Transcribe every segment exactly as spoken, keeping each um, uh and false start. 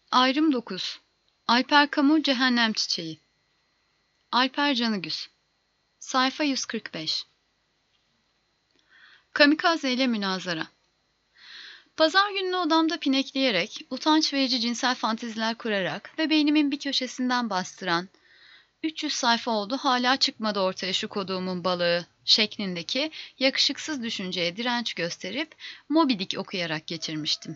Ayrım dokuz. Alper Camus Cehennem Çiçeği. Alper Canıgüz. Sayfa yüz kırk beş. Kamikaze ile münazara. Pazar gününü odamda pinekleyerek, utanç verici cinsel fanteziler kurarak ve beynimin bir köşesinden bastıran, üç yüz sayfa oldu hala çıkmadı ortaya şu koduğumun balığı şeklindeki yakışıksız düşünceye direnç gösterip Moby Dick okuyarak geçirmiştim.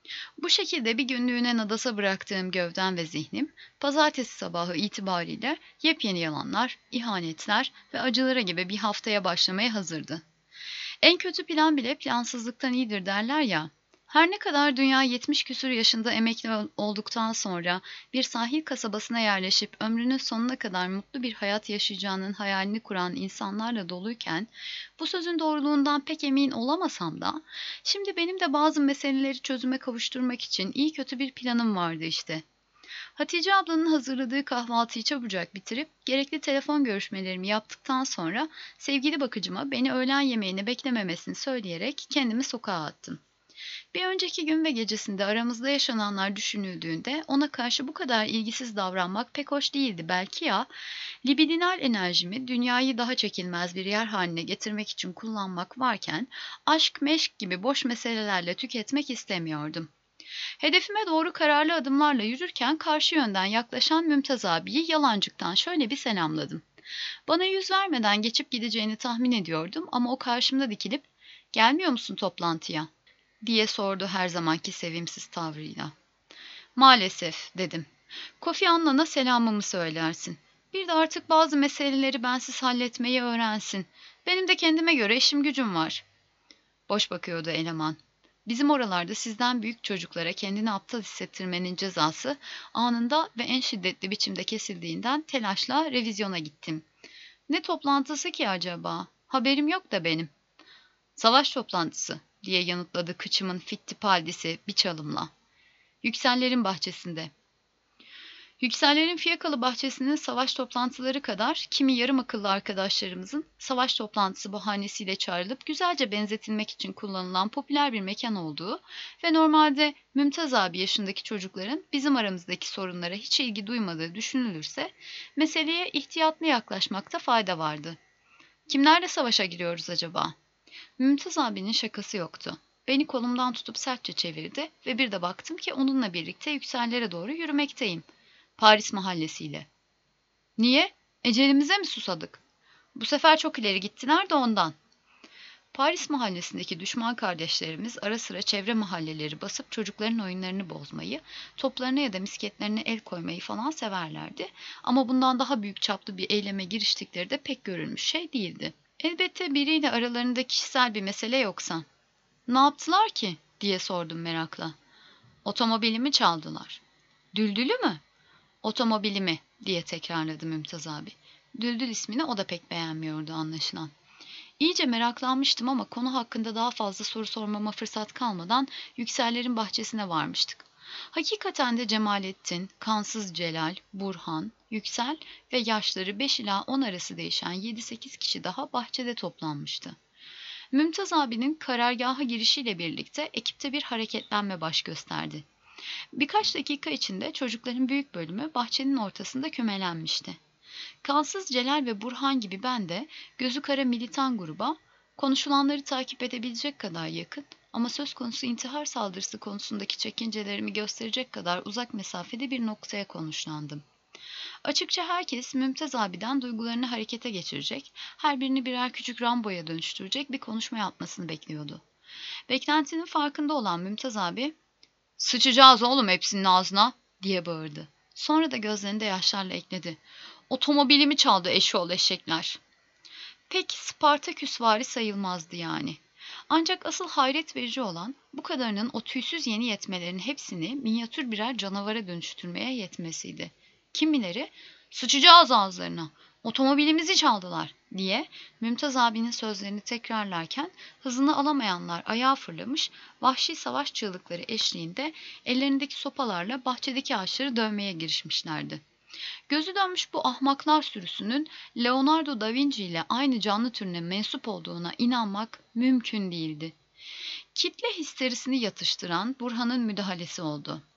Bu şekilde bir günlüğüne nadasa bıraktığım gövdem ve zihnim, pazartesi sabahı itibariyle yepyeni yalanlar, ihanetler ve acılara gibi bir haftaya başlamaya hazırdı. En kötü plan bile plansızlıktan iyidir derler ya. Her ne kadar dünya yetmiş küsur yaşında emekli olduktan sonra bir sahil kasabasına yerleşip ömrünün sonuna kadar mutlu bir hayat yaşayacağının hayalini kuran insanlarla doluyken, bu sözün doğruluğundan pek emin olamasam da, şimdi benim de bazı meseleleri çözüme kavuşturmak için iyi kötü bir planım vardı işte. Hatice ablanın hazırladığı kahvaltıyı çabucak bitirip gerekli telefon görüşmelerimi yaptıktan sonra sevgili bakıcıma beni öğlen yemeğini beklememesini söyleyerek kendimi sokağa attım. Bir önceki gün ve gecesinde aramızda yaşananlar düşünüldüğünde ona karşı bu kadar ilgisiz davranmak pek hoş değildi belki ya, libidinal enerjimi dünyayı daha çekilmez bir yer haline getirmek için kullanmak varken aşk meşk gibi boş meselelerle tüketmek istemiyordum. Hedefime doğru kararlı adımlarla yürürken karşı yönden yaklaşan Mümtaz abiyi yalancıktan şöyle bir selamladım. Bana yüz vermeden geçip gideceğini tahmin ediyordum ama o karşımda dikilip "Gelmiyor musun toplantıya?" diye sordu her zamanki sevimsiz tavrıyla. "Maalesef," dedim. "Kofi Annan'a selamımı söylersin. Bir de artık bazı meseleleri bensiz halletmeyi öğrensin. Benim de kendime göre işim gücüm var." Boş bakıyordu eleman. Bizim oralarda sizden büyük çocuklara kendini aptal hissettirmenin cezası anında ve en şiddetli biçimde kesildiğinden telaşla revizyona gittim. "Ne toplantısı ki acaba? Haberim yok da benim." "Savaş toplantısı," diye yanıtladı kıçımın fittipaldisi bir çalımla. "Yüksellerin bahçesinde." Yüksellerin fiyakalı bahçesinin savaş toplantıları kadar kimi yarım akıllı arkadaşlarımızın savaş toplantısı bahanesiyle çağrılıp güzelce benzetilmek için kullanılan popüler bir mekan olduğu ve normalde Mümtaz abi yaşındaki çocukların bizim aramızdaki sorunlara hiç ilgi duymadığı düşünülürse meseleye ihtiyatlı yaklaşmakta fayda vardı. Kimlerle savaşa giriyoruz acaba? Mümtaz abinin şakası yoktu. Beni kolumdan tutup sertçe çevirdi ve bir de baktım ki onunla birlikte yüksellere doğru yürümekteyim. Paris mahallesiyle. "Niye? Ecelimize mi susadık?" "Bu sefer çok ileri gittiler de ondan." Paris mahallesindeki düşman kardeşlerimiz ara sıra çevre mahalleleri basıp çocukların oyunlarını bozmayı, toplarına ya da misketlerine el koymayı falan severlerdi. Ama bundan daha büyük çaplı bir eyleme giriştikleri de pek görülmüş şey değildi. Elbette biriyle aralarında kişisel bir mesele yoksa. "Ne yaptılar ki?" diye sordum merakla. "Otomobilimi çaldılar." "Düldülü mü?" "Otomobilimi," diye tekrarladı Mümtaz abi. Düldül ismini o da pek beğenmiyordu anlaşılan. İyice meraklanmıştım ama konu hakkında daha fazla soru sormama fırsat kalmadan Yüksellerin bahçesine varmıştık. Hakikaten de Cemalettin, Kansız Celal, Burhan, Yüksel ve yaşları beş ila on arası değişen yedi sekiz kişi daha bahçede toplanmıştı. Mümtaz abinin karargaha girişiyle birlikte ekipte bir hareketlenme baş gösterdi. Birkaç dakika içinde çocukların büyük bölümü bahçenin ortasında kümelenmişti. Kansız Celal ve Burhan gibi ben de gözü kara militan gruba, konuşulanları takip edebilecek kadar yakın ama söz konusu intihar saldırısı konusundaki çekincelerimi gösterecek kadar uzak mesafede bir noktaya konuşlandım. Açıkça herkes Mümtaz abiden duygularını harekete geçirecek, her birini birer küçük Rambo'ya dönüştürecek bir konuşma yapmasını bekliyordu. Beklentinin farkında olan Mümtaz abi, "Sıçacağız oğlum hepsinin ağzına," diye bağırdı. Sonra da gözlerinde yaşlarla ekledi. "Otomobilimi çaldı eşoğlu eşekler." Pek Spartaküsvari sayılmazdı yani. Ancak asıl hayret verici olan bu kadarının o tüysüz yeni yetmelerin hepsini minyatür birer canavara dönüştürmeye yetmesiydi. Kimileri "Sıçacağız ağızlarına, otomobilimizi çaldılar," diye Mümtaz abinin sözlerini tekrarlarken hızını alamayanlar ayağa fırlamış, vahşi savaş çığlıkları eşliğinde ellerindeki sopalarla bahçedeki ağaçları dövmeye girişmişlerdi. Gözü dönmüş bu ahmaklar sürüsünün Leonardo da Vinci ile aynı canlı türüne mensup olduğuna inanmak mümkün değildi. Kitle histerisini yatıştıran Burhan'ın müdahalesi oldu.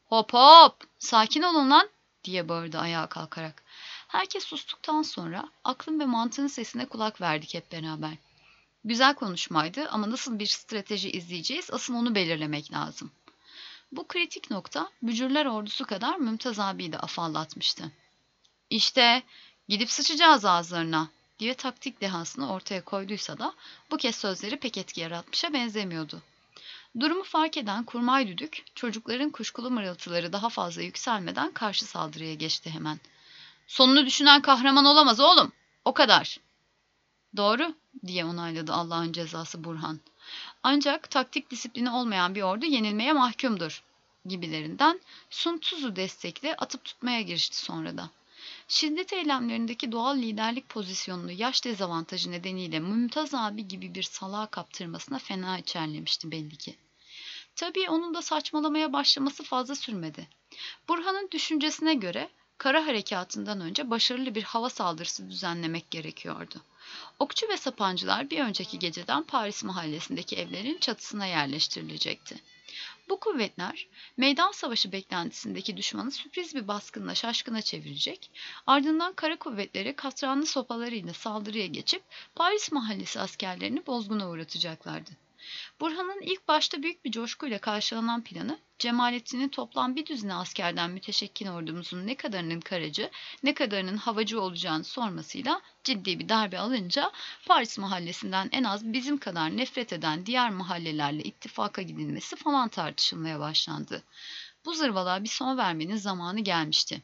Hop hop! Sakin olun lan! Diye bağırdı ayağa kalkarak. Herkes sustuktan sonra aklın ve mantığın sesine kulak verdik hep beraber. Güzel konuşmaydı ama nasıl bir strateji izleyeceğiz asıl onu belirlemek lazım. Bu kritik nokta bücürler ordusu kadar Mümtaz abiyi de afallatmıştı. İşte gidip sıçacağız ağızlarına diye taktik dehasını ortaya koyduysa da bu kez sözleri pek etki yaratmışa benzemiyordu. Durumu fark eden kurmay düdük çocukların kuşkulu mırıltıları daha fazla yükselmeden karşı saldırıya geçti hemen. Sonunu düşünen kahraman olamaz oğlum. O kadar. Doğru diye onayladı Allah'ın cezası Burhan. Ancak taktik disiplini olmayan bir ordu yenilmeye mahkumdur gibilerinden Sun Tzu'yu destekle atıp tutmaya girişti sonra da. Şiddet eylemlerindeki doğal liderlik pozisyonunu yaş dezavantajı nedeniyle Mümtaz abi gibi bir salağa kaptırmasına fena içerlemişti belli ki. Tabii onun da saçmalamaya başlaması fazla sürmedi. Burhan'ın düşüncesine göre kara harekatından önce başarılı bir hava saldırısı düzenlemek gerekiyordu. Okçu ve sapancılar bir önceki geceden Paris mahallesindeki evlerin çatısına yerleştirilecekti. Bu kuvvetler meydan savaşı beklentisindeki düşmanı sürpriz bir baskınla şaşkına çevirecek, ardından kara kuvvetleri katranlı sopalarıyla saldırıya geçip Paris mahallesi askerlerini bozguna uğratacaklardı. Burhan'ın ilk başta büyük bir coşkuyla karşılanan planı, Cemalettin'in toplam bir düzine askerden müteşekkil ordumuzun ne kadarının karacı, ne kadarının havacı olacağını sormasıyla ciddi bir darbe alınca Paris mahallesinden en az bizim kadar nefret eden diğer mahallelerle ittifaka gidilmesi falan tartışılmaya başlandı. Bu zırvalığa bir son vermenin zamanı gelmişti.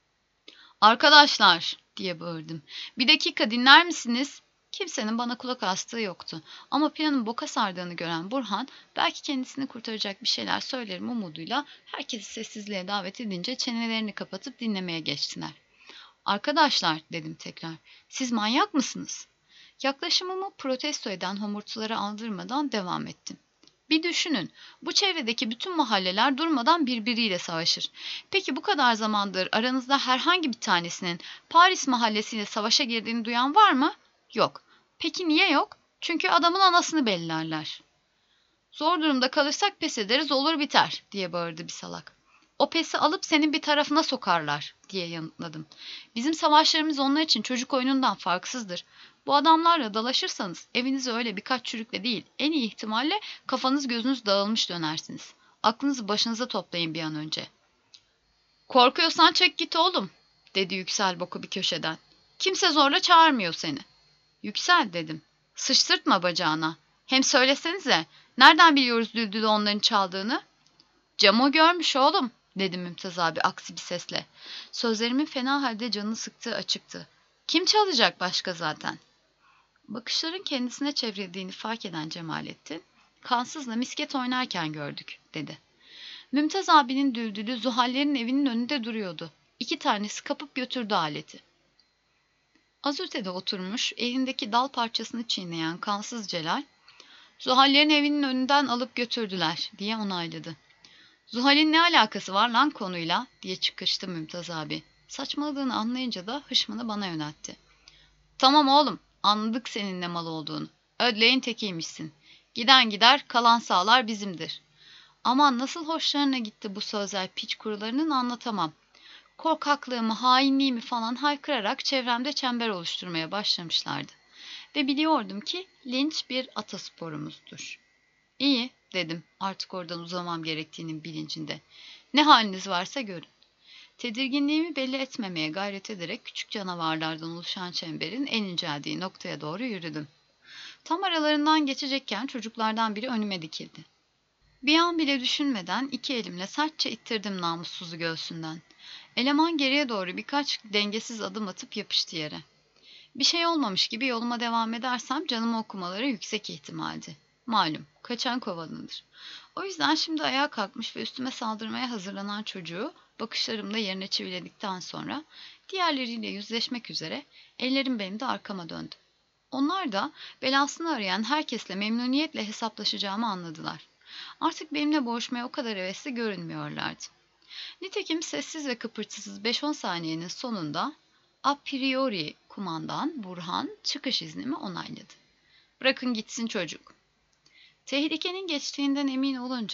"Arkadaşlar!" diye bağırdım. "Bir dakika dinler misiniz?" Kimsenin bana kulak astığı yoktu. Ama planın boka sardığını gören Burhan, belki kendisini kurtaracak bir şeyler söylerim umuduyla herkesi sessizliğe davet edince çenelerini kapatıp dinlemeye geçtiler. "Arkadaşlar," dedim tekrar, "siz manyak mısınız?" Yaklaşımımı protesto eden homurtulara aldırmadan devam ettim. Bir düşünün, bu çevredeki bütün mahalleler durmadan birbiriyle savaşır. Peki bu kadar zamandır aranızda herhangi bir tanesinin Paris mahallesiyle savaşa girdiğini duyan var mı? Yok. Peki niye yok? Çünkü adamın anasını bellerler. "Zor durumda kalırsak pes ederiz olur biter," diye bağırdı bir salak. "O pesi alıp senin bir tarafına sokarlar," diye yanıtladım. "Bizim savaşlarımız onlar için çocuk oyunundan farksızdır. Bu adamlarla dalaşırsanız evinize öyle birkaç çürükle değil, en iyi ihtimalle kafanız gözünüz dağılmış dönersiniz. Aklınızı başınıza toplayın bir an önce." "Korkuyorsan çek git oğlum," dedi Yüksel Boku bir köşeden. "Kimse zorla çağırmıyor seni." "Yüksel," dedim, "sıçtırtma bacağına. Hem söylesenize, nereden biliyoruz Düldül'ü onların çaldığını?" "Camo görmüş oğlum," dedi Mümtaz abi aksi bir sesle. Sözlerimin fena halde canını sıktığı açıktı. "Kim çalacak başka zaten?" Bakışların kendisine çevrildiğini fark eden Cemalettin, "Kansızla misket oynarken gördük," dedi. Mümtaz abinin Düldül'ü Zuhallerin evinin önünde duruyordu. İki tanesi kapıp götürdü aleti. Az ötede oturmuş, elindeki dal parçasını çiğneyen kansız Celal, "Zuhallerin evinin önünden alıp götürdüler," diye onayladı. "Zuhal'in ne alakası var lan konuyla?" diye çıkıştı Mümtaz abi. Saçmaladığını anlayınca da hışmını bana yöneltti. "Tamam oğlum, anladık senin ne mal olduğunu. Ödleğin tekiymişsin. Giden gider, kalan sağlar bizimdir." Aman nasıl hoşlarına gitti bu sözler piç kurularının anlatamam. Korkaklığımı, hainliğimi falan haykırarak çevremde çember oluşturmaya başlamışlardı. Ve biliyordum ki linç bir atasporumuzdur. "İyi," dedim artık oradan uzamam gerektiğinin bilincinde. "Ne haliniz varsa görün." Tedirginliğimi belli etmemeye gayret ederek küçük canavarlardan oluşan çemberin en inceldiği noktaya doğru yürüdüm. Tam aralarından geçecekken çocuklardan biri önüme dikildi. Bir an bile düşünmeden iki elimle sertçe ittirdim namussuzu göğsünden. Eleman geriye doğru birkaç dengesiz adım atıp yapıştı yere. Bir şey olmamış gibi yoluma devam edersem canımı okumaları yüksek ihtimaldi. Malum, kaçan kovalanır. O yüzden şimdi ayağa kalkmış ve üstüme saldırmaya hazırlanan çocuğu bakışlarımla yerine çiviledikten sonra diğerleriyle yüzleşmek üzere ellerim benim de arkama döndü. Onlar da belasını arayan herkesle memnuniyetle hesaplaşacağımı anladılar. Artık benimle boğuşmaya o kadar hevesli görünmüyorlardı. Nitekim sessiz ve kıpırtısız beş on saniyenin sonunda a priori kumandan Burhan çıkış iznimi onayladı. "Bırakın gitsin çocuk." Tehlikenin geçtiğinden emin olunca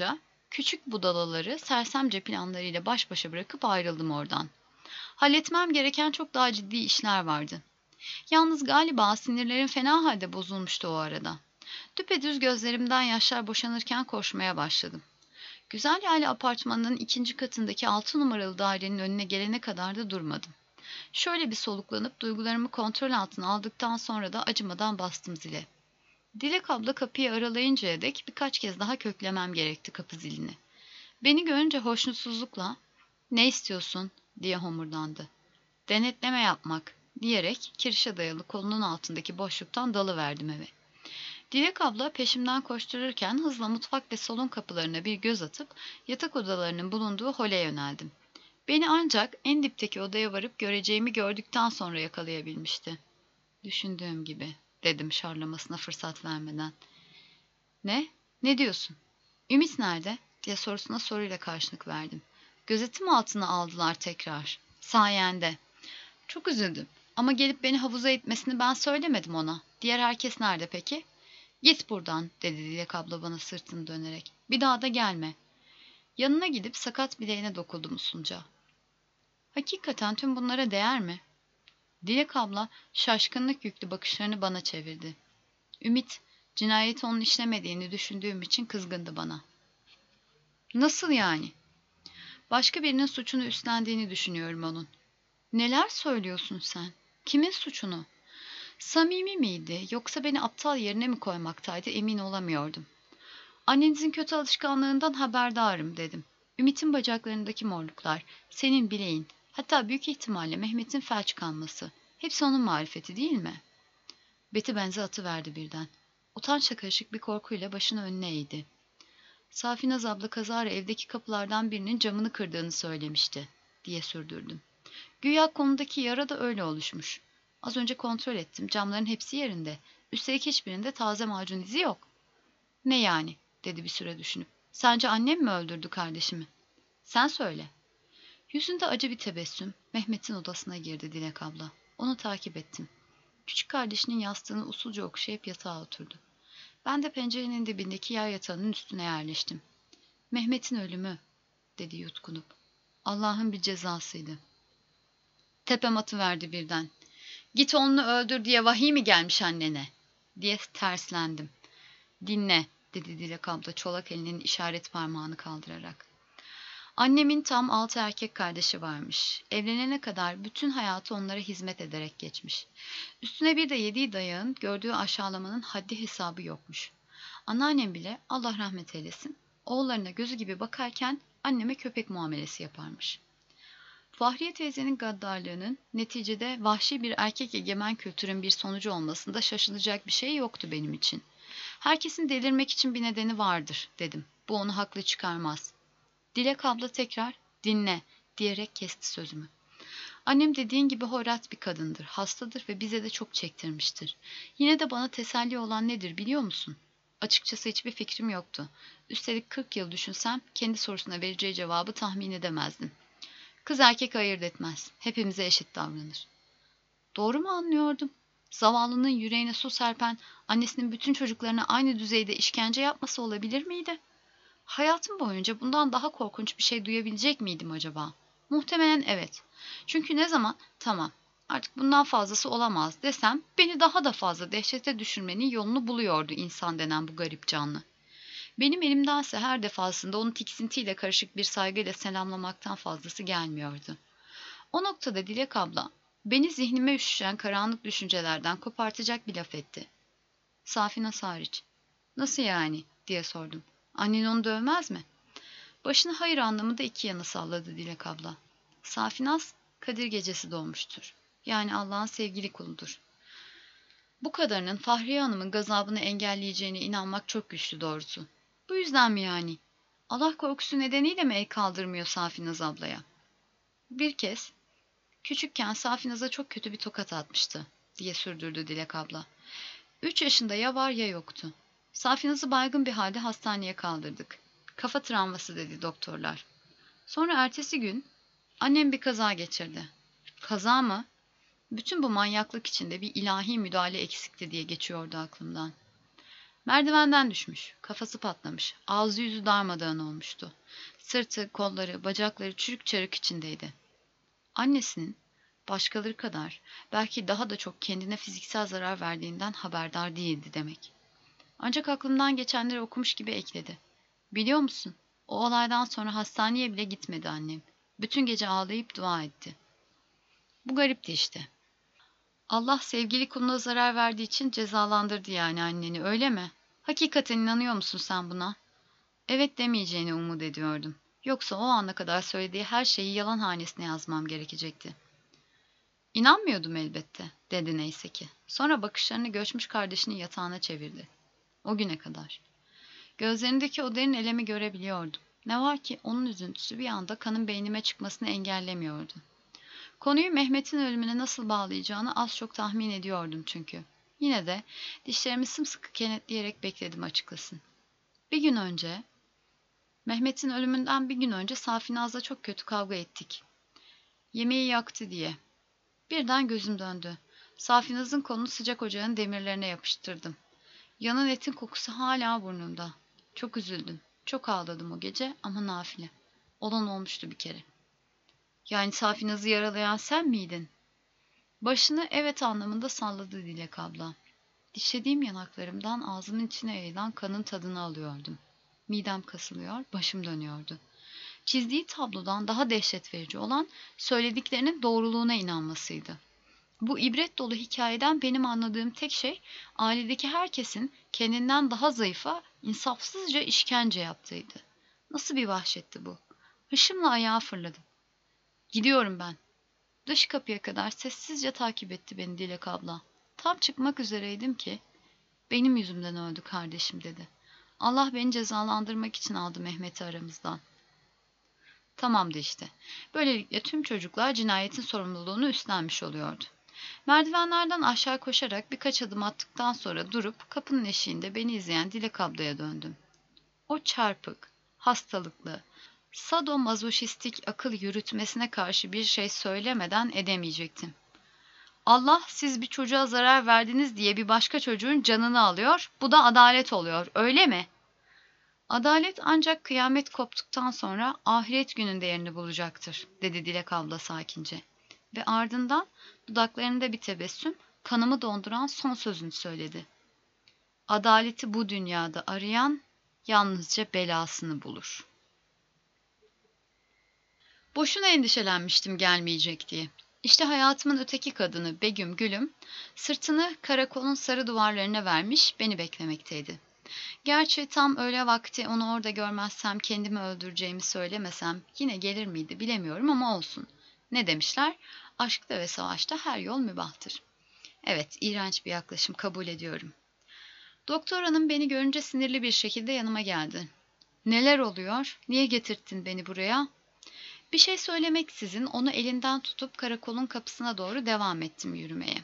Küçük budalaları sersemce planlarıyla baş başa bırakıp ayrıldım oradan. Halletmem gereken çok daha ciddi işler vardı. Yalnız galiba sinirlerim fena halde bozulmuştu o arada. Düpedüz gözlerimden yaşlar boşanırken koşmaya başladım. Güzel Yayla apartmanının ikinci katındaki altı numaralı dairenin önüne gelene kadar da durmadım. Şöyle bir soluklanıp duygularımı kontrol altına aldıktan sonra da acımadan bastım zile. Dilek abla kapıyı aralayıncaya dek birkaç kez daha köklemem gerekti kapı zilini. Beni görünce hoşnutsuzlukla "Ne istiyorsun?" diye homurdandı. "Denetleme yapmak." diyerek kirişe dayalı kolunun altındaki boşluktan dalıverdim eve. Dilek abla peşimden koştururken hızla mutfak ve salon kapılarına bir göz atıp yatak odalarının bulunduğu hole yöneldim. Beni ancak en dipteki odaya varıp göreceğimi gördükten sonra yakalayabilmişti. "Düşündüğüm gibi," dedim şarlamasına fırsat vermeden. "Ne? Ne diyorsun? Ümit nerede?" diye sorusuna soruyla karşılık verdim. "Gözetim altına aldılar tekrar. Sayende." "Çok üzüldüm. Ama gelip beni havuza itmesini ben söylemedim ona. Diğer herkes nerede peki?" "Git buradan," dedi Dilek abla bana sırtını dönerek. "Bir daha da gelme." Yanına gidip sakat bileğine dokundum usulca. "Hakikaten tüm bunlara değer mi?" Dilek abla şaşkınlık yüklü bakışlarını bana çevirdi. Ümit, cinayeti onun işlemediğini düşündüğüm için kızgındı bana. "Nasıl yani?" "Başka birinin suçunu üstlendiğini düşünüyorum onun." "Neler söylüyorsun sen? Kimin suçunu?" Samimi miydi yoksa beni aptal yerine mi koymaktaydı emin olamıyordum. "Annenizin kötü alışkanlığından haberdarım," dedim. "Ümit'in bacaklarındaki morluklar, senin bileğin, hatta büyük ihtimalle Mehmet'in felç kalması. Hepsi onun marifeti değil mi?" Beti benze atıverdi birden. Utançla karışık bir korkuyla başını önüne eğdi. "Safinaz abla kazara evdeki kapılardan birinin camını kırdığını söylemişti," diye sürdürdüm. "Güya kolundaki yara da öyle oluşmuş. Az önce kontrol ettim, camların hepsi yerinde. Üstelik hiçbirinde taze macun izi yok." "Ne yani?" dedi bir süre düşünüp. "Sence annem mi öldürdü kardeşimi?" "Sen söyle." Yüzünde acı bir tebessüm Mehmet'in odasına girdi Dilek abla. Onu takip ettim. Küçük kardeşinin yastığını usulca okşayıp yatağa oturdu. Ben de pencerenin dibindeki yer yatağının üstüne yerleştim. "Mehmet'in ölümü," dedi yutkunup. "Allah'ın bir cezasıydı." Tepem atıverdi birden. "Git onu öldür diye vahiy mi gelmiş annene?" diye terslendim. "Dinle," dedi Dilek abla çolak elinin işaret parmağını kaldırarak. "Annemin tam altı erkek kardeşi varmış. Evlenene kadar bütün hayatı onlara hizmet ederek geçmiş. Üstüne bir de yediği dayağın, gördüğü aşağılamanın haddi hesabı yokmuş. Anneannem bile, Allah rahmet eylesin, oğullarına gözü gibi bakarken anneme köpek muamelesi yaparmış. Fahriye teyzenin gaddarlığının neticede vahşi bir erkek egemen kültürün bir sonucu olmasında şaşılacak bir şey yoktu benim için. Herkesin delirmek için bir nedeni vardır, dedim. Bu onu haklı çıkarmaz." Dilek abla tekrar "Dinle," diyerek kesti sözümü. "Annem dediğin gibi hoyrat bir kadındır, hastadır ve bize de çok çektirmiştir. Yine de bana teselli olan nedir biliyor musun? Açıkçası hiçbir fikrim yoktu. Üstelik kırk yıl düşünsem kendi sorusuna vereceği cevabı tahmin edemezdim. Kız erkek ayırt etmez. Hepimize eşit davranır." Doğru mu anlıyordum? Zavallının yüreğine su serpen annesinin bütün çocuklarına aynı düzeyde işkence yapması olabilir miydi? Hayatım boyunca bundan daha korkunç bir şey duyabilecek miydim acaba? Muhtemelen evet. Çünkü ne zaman "Tamam, artık bundan fazlası olamaz," desem beni daha da fazla dehşete düşürmenin yolunu buluyordu insan denen bu garip canlı. Benim elimdense her defasında onu tiksintiyle karışık bir saygıyla selamlamaktan fazlası gelmiyordu. O noktada Dilek abla beni zihnime üşüşen karanlık düşüncelerden kopartacak bir laf etti. "Safinaz hariç." "Nasıl yani?" diye sordum. "Annen onu dövmez mi?" Başını hayır anlamında iki yana salladı Dilek abla. "Safinaz Kadir gecesi doğmuştur. Yani Allah'ın sevgili kuludur. Bu kadarının Fahriye Hanım'ın gazabını engelleyeceğine inanmak çok güçlü doğrusu." "Bu yüzden mi yani? Allah korkusu nedeniyle mi el kaldırmıyor Safinaz ablaya?" "Bir kez küçükken Safinaz'a çok kötü bir tokat atmıştı," diye sürdürdü Dilek abla. "Üç yaşında ya var ya yoktu. Safinaz'ı baygın bir halde hastaneye kaldırdık. Kafa travması dedi doktorlar. Sonra ertesi gün annem bir kaza geçirdi." "Kaza mı?" Bütün bu manyaklık içinde bir ilahi müdahale eksikti diye geçiyordu aklımdan. Merdivenden düşmüş, kafası patlamış, ağzı yüzü darmadağın olmuştu. Sırtı, kolları, bacakları çürük çarık içindeydi. Annesinin başkaları kadar, belki daha da çok kendine fiziksel zarar verdiğinden haberdar değildi demek. Ancak aklımdan geçenleri okumuş gibi ekledi. Biliyor musun? O olaydan sonra hastaneye bile gitmedi annem. Bütün gece ağlayıp dua etti. Bu garipti işte. Allah sevgili kuluna zarar verdiği için cezalandırdı yani anneni, öyle mi? Hakikaten inanıyor musun sen buna? Evet demeyeceğini umut ediyordum. Yoksa o ana kadar söylediği her şeyi yalan hanesine yazmam gerekecekti. İnanmıyordum elbette, dedi neyse ki. Sonra bakışlarını göçmüş kardeşinin yatağına çevirdi. O güne kadar. Gözlerindeki o derin elemi görebiliyordum. Ne var ki onun üzüntüsü bir anda kanın beynime çıkmasını engellemiyordu. Konuyu Mehmet'in ölümüne nasıl bağlayacağını az çok tahmin ediyordum çünkü. Yine de dişlerimi sımsıkı kenetleyerek bekledim açıkçası. Bir gün önce, Mehmet'in ölümünden bir gün önce Safinaz'la çok kötü kavga ettik. Yemeği yaktı diye. Birden gözüm döndü. Safinaz'ın kolunu sıcak ocağın demirlerine yapıştırdım. Yanan etin kokusu hala burnumda. Çok üzüldüm. Çok ağladım o gece ama nafile. Olan olmuştu bir kere. Yani Safinaz'ı yaralayan sen miydin? Başını evet anlamında salladı Dilek abla. Dişlediğim yanaklarımdan ağzımın içine yayılan kanın tadını alıyordum. Midem kasılıyor, başım dönüyordu. Çizdiği tablodan daha dehşet verici olan söylediklerinin doğruluğuna inanmasıydı. Bu ibret dolu hikayeden benim anladığım tek şey ailedeki herkesin kendinden daha zayıfa insafsızca işkence yaptığıydı. Nasıl bir vahşetti bu? Hışımla ayağa fırladım. Gidiyorum ben. Dış kapıya kadar sessizce takip etti beni Dilek abla. Tam çıkmak üzereydim ki benim yüzümden öldü kardeşim dedi. Allah beni cezalandırmak için aldı Mehmet'i aramızdan. Tamamdı işte. Böylelikle tüm çocuklar cinayetin sorumluluğunu üstlenmiş oluyordu. Merdivenlerden aşağı koşarak birkaç adım attıktan sonra durup kapının eşiğinde beni izleyen Dilek ablaya döndüm. O çarpık, hastalıklı, sadomazoşistik akıl yürütmesine karşı bir şey söylemeden edemeyecektim. Allah siz bir çocuğa zarar verdiniz diye bir başka çocuğun canını alıyor, bu da adalet oluyor, öyle mi? Adalet ancak kıyamet koptuktan sonra ahiret gününde yerini bulacaktır, dedi Dilek abla sakince. Ve ardından dudaklarında bir tebessüm, kanımı donduran son sözünü söyledi. Adaleti bu dünyada arayan yalnızca belasını bulur. Boşuna endişelenmiştim gelmeyecek diye. İşte hayatımın öteki kadını Begüm Gülüm, sırtını karakolun sarı duvarlarına vermiş beni beklemekteydi. Gerçi tam öğle vakti onu orada görmezsem kendimi öldüreceğimi söylemesem yine gelir miydi bilemiyorum ama olsun. Ne demişler? Aşkta ve savaşta her yol mübahtır. Evet, iğrenç bir yaklaşım, kabul ediyorum. Doktor hanım beni görünce sinirli bir şekilde yanıma geldi. Neler oluyor? Niye getirttin beni buraya? Bir şey söylemeksizin onu elinden tutup karakolun kapısına doğru devam ettim yürümeye.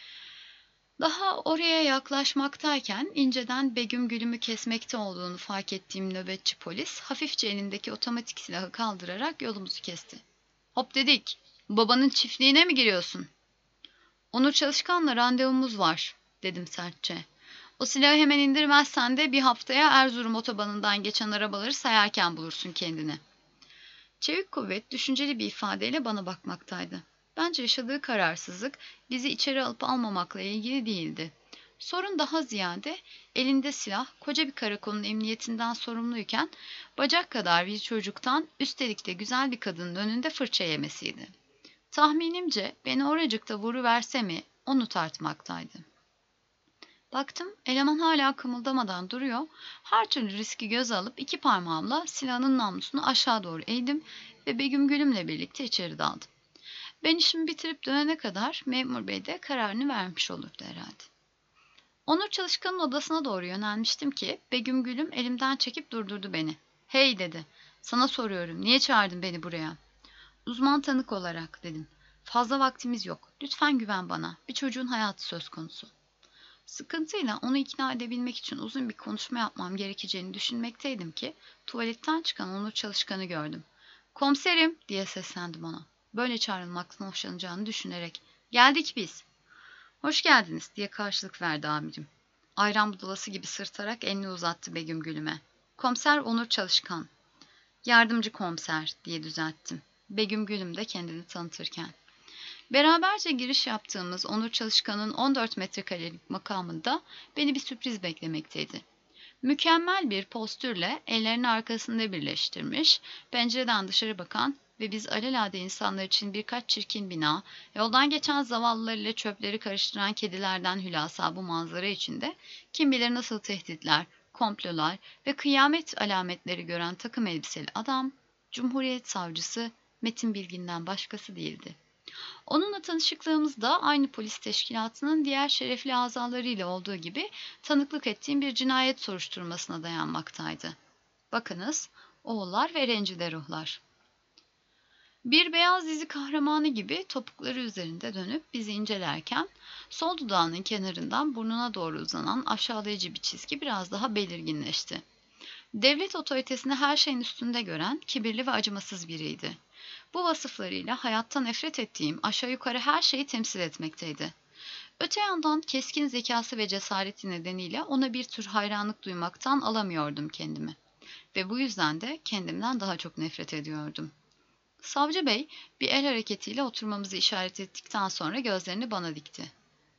Daha oraya yaklaşmaktayken inceden Begüm Gülüm'ü kesmekte olduğunu fark ettiğim nöbetçi polis hafifçe elindeki otomatik silahı kaldırarak yolumuzu kesti. Hop dedik, babanın çiftliğine mi giriyorsun? Onur Çalışkan'la randevumuz var, dedim sertçe. O silahı hemen indirmezsen de bir haftaya Erzurum otobanından geçen arabaları sayarken bulursun kendini. Çevik kuvvet düşünceli bir ifadeyle bana bakmaktaydı. Bence yaşadığı kararsızlık bizi içeri alıp almamakla ilgili değildi. Sorun daha ziyade elinde silah, koca bir karakolun emniyetinden sorumluyken bacak kadar bir çocuktan, üstelik de güzel bir kadının önünde fırça yemesiydi. Tahminimce beni oracıkta vuruverse mi onu tartmaktaydı. Baktım eleman hala kımıldamadan duruyor. Her türlü riski göze alıp iki parmağımla silahın namlusunu aşağı doğru eğdim ve Begüm Gülüm'le birlikte içeri daldım. Ben işimi bitirip dönene kadar memur bey de kararını vermiş olurdu herhalde. Onur Çalışkan'ın odasına doğru yönelmiştim ki Begüm Gülüm elimden çekip durdurdu beni. Hey dedi, sana soruyorum, niye çağırdın beni buraya? Uzman tanık olarak dedim. Fazla vaktimiz yok, lütfen güven bana, bir çocuğun hayatı söz konusu. Sıkıntıyla onu ikna edebilmek için uzun bir konuşma yapmam gerekeceğini düşünmekteydim ki tuvaletten çıkan Onur Çalışkan'ı gördüm. Komiserim diye seslendim ona. Böyle çağrılmaktan hoşlanacağını düşünerek. Geldik biz. Hoş geldiniz diye karşılık verdi amirim. Ayran budulası gibi sırtarak elini uzattı Begüm Gülüm'e. Komiser Onur Çalışkan. Yardımcı komiser diye düzelttim. Begüm Gülüm de kendini tanıtırken. Beraberce giriş yaptığımız Onur Çalışkan'ın on dört metrekarelik makamında beni bir sürpriz beklemekteydi. Mükemmel bir postürle ellerini arkasında birleştirmiş, pencereden dışarı bakan ve biz alelade insanlar için birkaç çirkin bina, yoldan geçen zavallılar ile çöpleri karıştıran kedilerden hülasa bu manzara içinde kim bilir nasıl tehditler, komplolar ve kıyamet alametleri gören takım elbiseli adam, Cumhuriyet Savcısı Metin Bilgin'den başkası değildi. Onunla tanışıklığımız da aynı polis teşkilatının diğer şerefli azalarıyla olduğu gibi tanıklık ettiğim bir cinayet soruşturmasına dayanmaktaydı. Bakınız, oğullar ve rencide ruhlar. Bir beyaz dizi kahramanı gibi topukları üzerinde dönüp bizi incelerken sol dudağının kenarından burnuna doğru uzanan aşağılayıcı bir çizgi biraz daha belirginleşti. Devlet otoritesini her şeyin üstünde gören kibirli ve acımasız biriydi. Bu vasıflarıyla hayattan nefret ettiğim aşağı yukarı her şeyi temsil etmekteydi. Öte yandan keskin zekası ve cesareti nedeniyle ona bir tür hayranlık duymaktan alamıyordum kendimi. Ve bu yüzden de kendimden daha çok nefret ediyordum. Savcı bey bir el hareketiyle oturmamızı işaret ettikten sonra gözlerini bana dikti.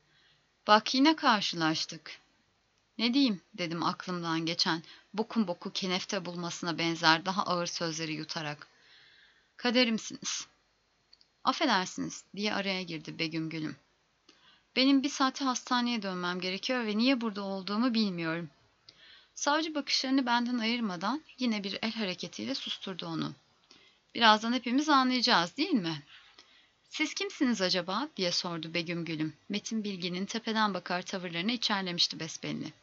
Bak yine karşılaştık. Ne diyeyim dedim aklımdan geçen bokun boku kenefte bulmasına benzer daha ağır sözleri yutarak. Kaderimsiniz. Affedersiniz diye araya girdi Begüm Gülüm. Benim bir saate hastaneye dönmem gerekiyor ve niye burada olduğumu bilmiyorum. Savcı bakışlarını benden ayırmadan yine bir el hareketiyle susturdu onu. Birazdan hepimiz anlayacağız değil mi? Siz kimsiniz acaba diye sordu Begüm Gülüm. Metin Bilgin'in tepeden bakar tavırlarını içerlemişti besbelli.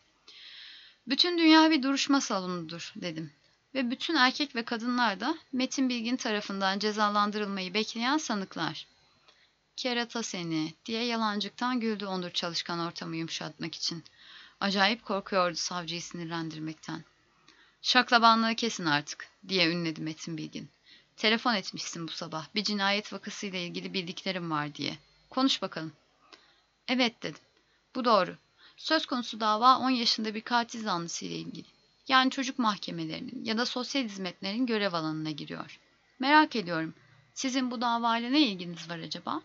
Bütün dünya bir duruşma salonudur dedim. Ve bütün erkek ve kadınlar da Metin Bilgin tarafından cezalandırılmayı bekleyen sanıklar. Kerata seni diye yalancıktan güldü Onur Çalışkan ortamı yumuşatmak için. Acayip korkuyordu savcıyı sinirlendirmekten. Şaklabanlığı kesin artık diye ünledi Metin Bilgin. Telefon etmişsin bu sabah bir cinayet vakasıyla ilgili bildiklerim var diye. Konuş bakalım. Evet dedim. Bu doğru. Söz konusu dava on yaşında bir katil zanlısı ile ilgili. Yani çocuk mahkemelerinin ya da sosyal hizmetlerin görev alanına giriyor. Merak ediyorum. Sizin bu davayla ne ilginiz var acaba?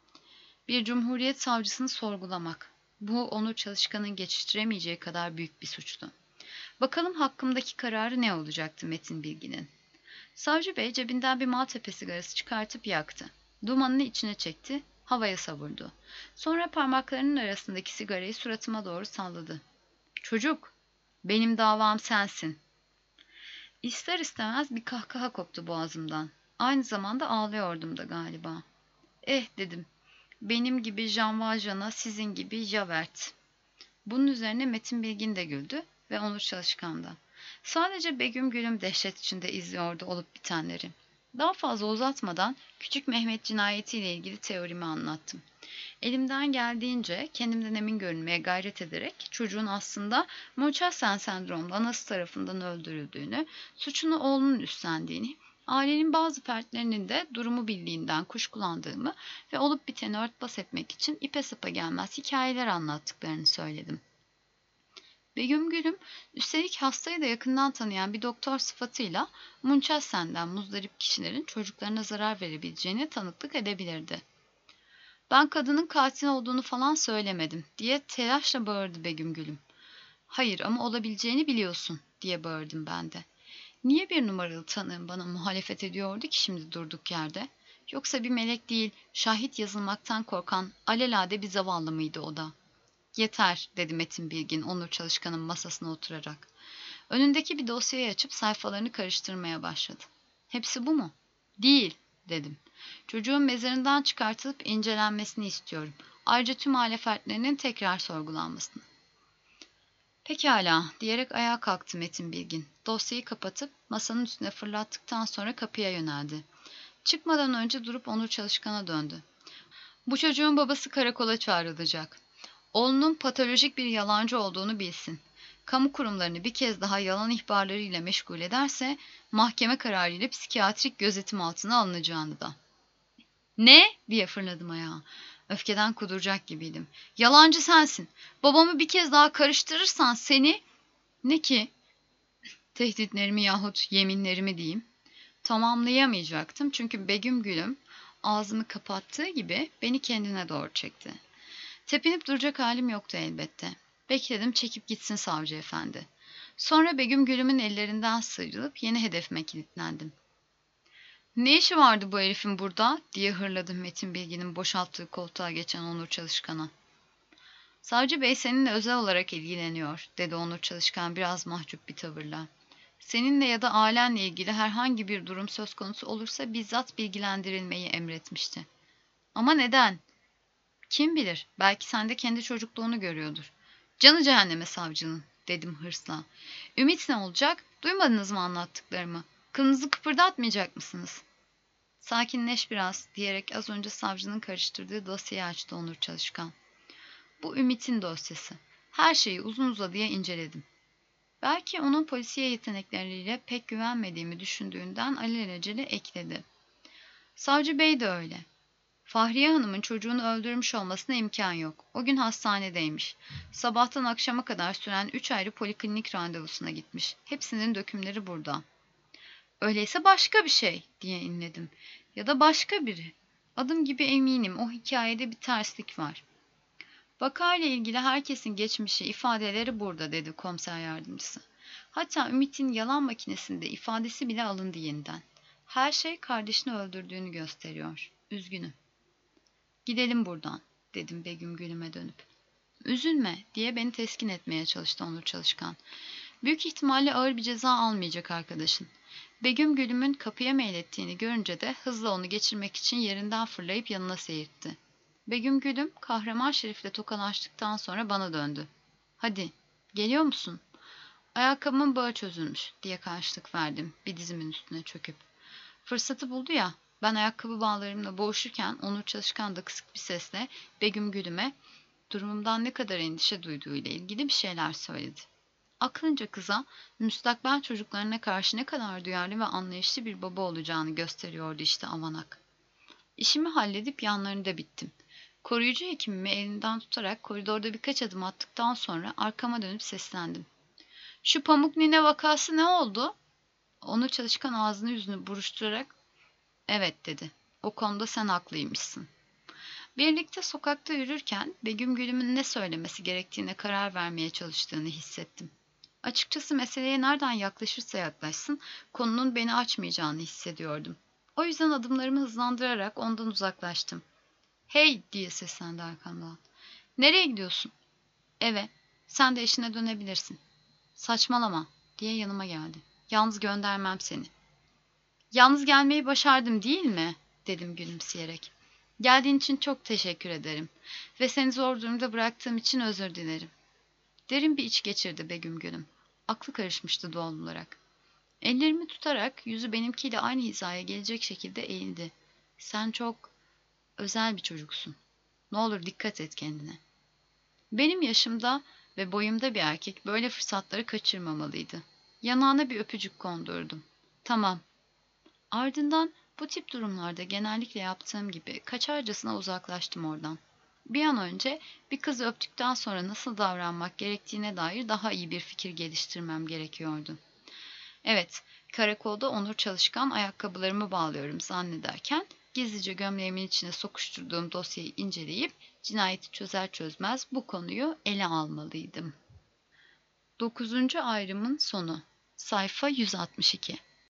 Bir cumhuriyet savcısını sorgulamak. Bu Onur Çalışkan'ın geçiştiremeyeceği kadar büyük bir suçtu. Bakalım hakkımdaki kararı ne olacaktı Metin Bilgin'in? Savcı bey cebinden bir Maltepe sigarası çıkartıp yaktı. Dumanını içine çekti, havaya savurdu. Sonra parmaklarının arasındaki sigarayı suratıma doğru salladı. Çocuk, benim davam sensin. İster istemez bir kahkaha koptu boğazımdan. Aynı zamanda ağlıyordum da galiba. Eh dedim, benim gibi Jean Valjean'a sizin gibi Javert. Bunun üzerine Metin Bilgin de güldü ve Onur Çalışkan da. Sadece Begüm Gülüm dehşet içinde izliyordu olup bitenleri. Daha fazla uzatmadan Küçük Mehmet cinayetiyle ilgili teorimi anlattım. Elimden geldiğince kendimden emin görünmeye gayret ederek çocuğun aslında Munchausen sendromlu anası tarafından öldürüldüğünü, suçunu oğlunun üstlendiğini, ailenin bazı fertlerinin de durumu bildiğinden kuşkulandığımı ve olup biteni örtbas etmek için ipe sapa gelmez hikayeler anlattıklarını söyledim. Begüm Gülüm, üstelik hastayı da yakından tanıyan bir doktor sıfatıyla Munchausen'den muzdarip kişilerin çocuklarına zarar verebileceğine tanıklık edebilirdi. Ben kadının katil olduğunu falan söylemedim diye telaşla bağırdı Begüm Gülüm. Hayır ama olabileceğini biliyorsun diye bağırdım ben de. Niye bir numaralı tanığım bana muhalefet ediyordu ki şimdi durduk yerde? Yoksa bir melek değil, şahit yazılmaktan korkan alelade bir zavallı mıydı o da? Yeter dedi Metin Bilgin Onur Çalışkan'ın masasına oturarak. Önündeki bir dosyayı açıp sayfalarını karıştırmaya başladı. Hepsi bu mu? Değil dedim. Çocuğun mezarından çıkartılıp incelenmesini istiyorum. Ayrıca tüm aile fertlerinin tekrar sorgulanmasını. Pekala diyerek ayağa kalktı Metin Bilgin. Dosyayı kapatıp masanın üstüne fırlattıktan sonra kapıya yöneldi. Çıkmadan önce durup Onur Çalışkan'a döndü. Bu çocuğun babası karakola çağrılacak. Oğlunun patolojik bir yalancı olduğunu bilsin. Kamu kurumlarını bir kez daha yalan ihbarlarıyla meşgul ederse mahkeme kararıyla psikiyatrik gözetim altına alınacağını da. Ne? Diye fırladım ayağa. Öfkeden kuduracak gibiydim. Yalancı sensin. Babamı bir kez daha karıştırırsan seni... Ne ki? Tehditlerimi yahut yeminlerimi diyeyim. Tamamlayamayacaktım çünkü Begüm Gülüm ağzını kapattığı gibi beni kendine doğru çekti. Tepinip duracak halim yoktu elbette. Bekledim çekip gitsin savcı efendi. Sonra Begüm Gülüm'ün ellerinden sıyrılıp yeni hedefime kilitlendim. Ne işi vardı bu herifin burada diye hırladım Metin Bilgin'in boşalttığı koltuğa geçen Onur Çalışkan'a. Savcı bey seninle özel olarak ilgileniyor dedi Onur Çalışkan biraz mahcup bir tavırla. Seninle ya da ailenle ilgili herhangi bir durum söz konusu olursa bizzat bilgilendirilmeyi emretmişti. Ama neden? Kim bilir, belki sen de kendi çocukluğunu görüyordur. Canı cehenneme savcının, dedim hırsla. Ümit ne olacak? Duymadınız mı anlattıklarımı? Kılınızı kıpırdatmayacak mısınız? Sakinleş biraz, diyerek az önce savcının karıştırdığı dosyayı açtı Onur Çalışkan. Bu Ümit'in dosyası. Her şeyi uzun uzadıya inceledim. Belki onun polisiye yetenekleriyle pek güvenmediğimi düşündüğünden alelacele ekledi. Savcı bey de öyle. Fahriye Hanım'ın çocuğunu öldürmüş olmasına imkan yok. O gün hastanedeymiş. Sabahtan akşama kadar süren üç ayrı poliklinik randevusuna gitmiş. Hepsinin dökümleri burada. Öyleyse başka bir şey diye inledim. Ya da başka biri. Adım gibi eminim o hikayede bir terslik var. Vakayla ilgili herkesin geçmişi, ifadeleri burada dedi komiser yardımcısı. Hatta Ümit'in yalan makinesinde ifadesi bile alındı yeniden. Her şey kardeşini öldürdüğünü gösteriyor. Üzgünüm. Gidelim buradan, dedim Begüm Gülüm'e dönüp. Üzülme, diye beni teskin etmeye çalıştı Onur Çalışkan. Büyük ihtimalle ağır bir ceza almayacak arkadaşın. Begüm Gülüm'ün kapıya meylettiğini görünce de hızla onu geçirmek için yerinden fırlayıp yanına seyirtti. Begüm Gülüm, Kahraman Şerif'le tokalaştıktan sonra bana döndü. Hadi, geliyor musun? Ayakkabımın bağı çözülmüş, diye karşılık verdim, bir dizimin üstüne çöküp. Fırsatı buldu ya, ben ayakkabı bağlarımla boğuşurken Onur Çalışkan da kısık bir sesle Begüm Gülüm'e durumumdan ne kadar endişe duyduğuyla ilgili bir şeyler söyledi. Aklınca kıza müstakbel çocuklarına karşı ne kadar duyarlı ve anlayışlı bir baba olacağını gösteriyordu işte avanak. İşimi halledip yanlarında bittim. Koruyucu hekimimi elinden tutarak koridorda birkaç adım attıktan sonra arkama dönüp seslendim. Şu Pamuk Nine vakası ne oldu? Onur Çalışkan ağzını yüzünü buruşturarak evet dedi. O konuda sen haklıymışsın. Birlikte sokakta yürürken Begüm Gülüm'ün ne söylemesi gerektiğine karar vermeye çalıştığını hissettim. Açıkçası meseleye nereden yaklaşırsa yaklaşsın konunun beni açmayacağını hissediyordum. O yüzden adımlarımı hızlandırarak ondan uzaklaştım. Hey diye seslendi arkamdan. Nereye gidiyorsun? Eve. Sen de eşine dönebilirsin. Saçmalama diye yanıma geldi. Yalnız göndermem seni. Yalnız gelmeyi başardım değil mi? Dedim gülümseyerek. Geldiğin için çok teşekkür ederim. Ve seni zor durumda bıraktığım için özür dilerim. Derin bir iç geçirdi Begüm Gülüm. Aklı karışmıştı doğal olarak. Ellerimi tutarak yüzü benimkiyle aynı hizaya gelecek şekilde eğildi. Sen çok özel bir çocuksun. Ne olur dikkat et kendine. Benim yaşımda ve boyumda bir erkek böyle fırsatları kaçırmamalıydı. Yanağına bir öpücük kondurdum. Tamam. Ardından bu tip durumlarda genellikle yaptığım gibi kaçarcasına uzaklaştım oradan. Bir an önce bir kızı öptükten sonra nasıl davranmak gerektiğine dair daha iyi bir fikir geliştirmem gerekiyordu. Evet, karakolda Onur Çalışkan ayakkabılarımı bağlıyorum zannederken gizlice gömleğimin içine sokuşturduğum dosyayı inceleyip cinayeti çözer çözmez bu konuyu ele almalıydım. Dokuzuncu ayrımın sonu. Sayfa yüz altmış iki.